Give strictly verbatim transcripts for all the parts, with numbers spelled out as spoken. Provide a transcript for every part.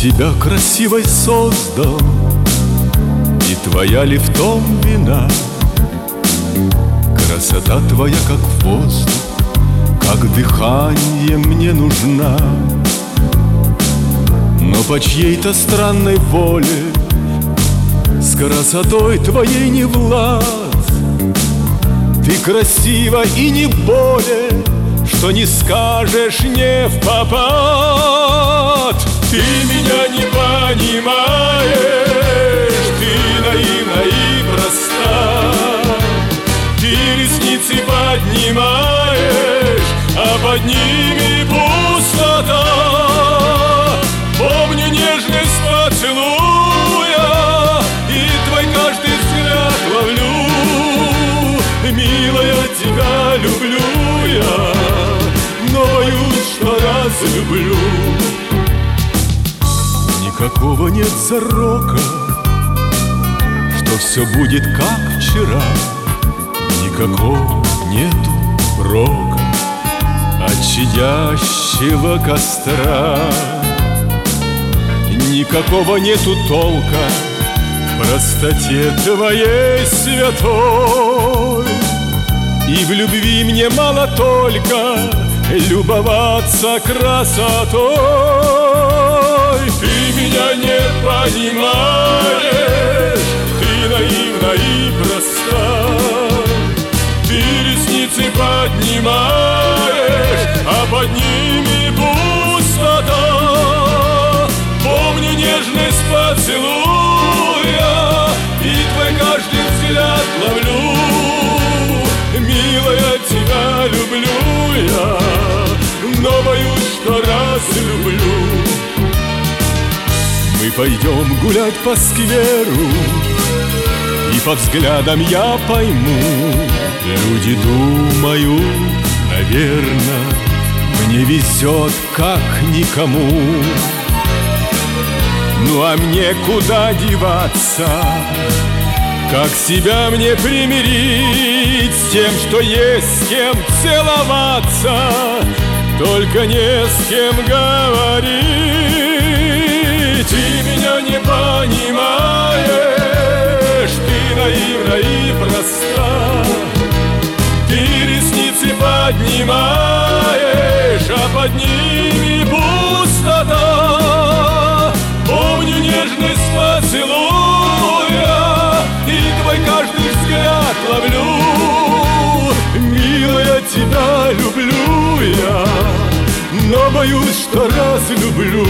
тебя красивой создал, и твоя ли в том вина? Красота твоя, как воздух, как дыхание мне нужна. Но по чьей-то странной воле с красотой твоей не власть. Ты красива и не более, что не скажешь не впопад. Ты меня не понимаешь, ты наивна и проста. Ты ресницы поднимаешь, а под ними пустота. Помню нежность поцелуя, и твой каждый взгляд ловлю. Милая, тебя люблю я, но боюсь, что разлюблю. Никакого нет зарока, что все будет как вчера. Никакого нету прока от чадящего костра. Никакого нету толка в простоте твоей святой. И в любви мне мало только любоваться красотой. Ты меня не понимаешь, ты наивна и проста. Ты ресницы поднимаешь, а под ними пустота. Помню нежность поцелуя, и твой каждый взгляд ловлю. Милая, тебя люблю я, но боюсь, что разлюблю. Мы пойдем гулять по скверу, и по взглядам я пойму. Люди думают, наверно, мне везет как никому. Ну а мне куда деваться? Как себя мне примирить с тем, что есть с кем целоваться, только не с кем говорить? Ты меня не понимаешь, ты наивна и проста. Ты ресницы поднимаешь, а под ними пустота. Помню нежность поцелуя, и твой каждый взгляд ловлю. Милая, тебя люблю я, но боюсь, что разлюблю.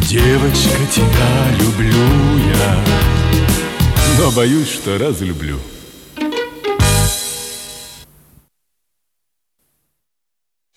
Девочка, тебя люблю я, но боюсь, что разлюблю.